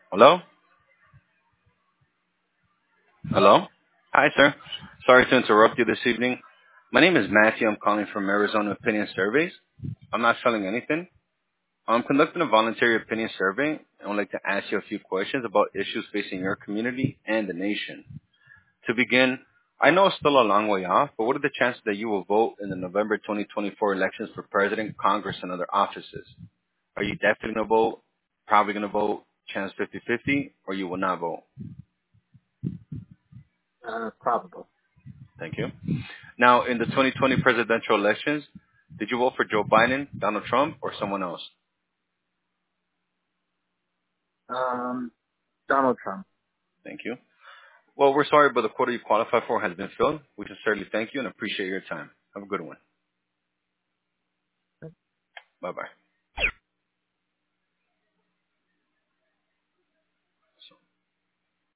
Hello? Hello? Hi, sir. Sorry to interrupt you this evening. My name is Matthew. I'm calling from Arizona Opinion Surveys. I'm not selling anything. I'm conducting a voluntary opinion survey, and I would like to ask you a few questions about issues facing your community and the nation. To begin, I know it's still a long way off, but what are the chances that you will vote in the November 2024 elections for president, Congress, and other offices? Are you definitely going to vote, probably going to vote, chance 50-50, or you will not vote? Probable. Thank you. Now, in the 2020 presidential elections, did you vote for Joe Biden, Donald Trump, or someone else? Um, Donald Trump. Thank you. Well, we're sorry, but the quota you qualify for has been filled. We sincerely thank you and appreciate your time. Have a good one. Bye-bye.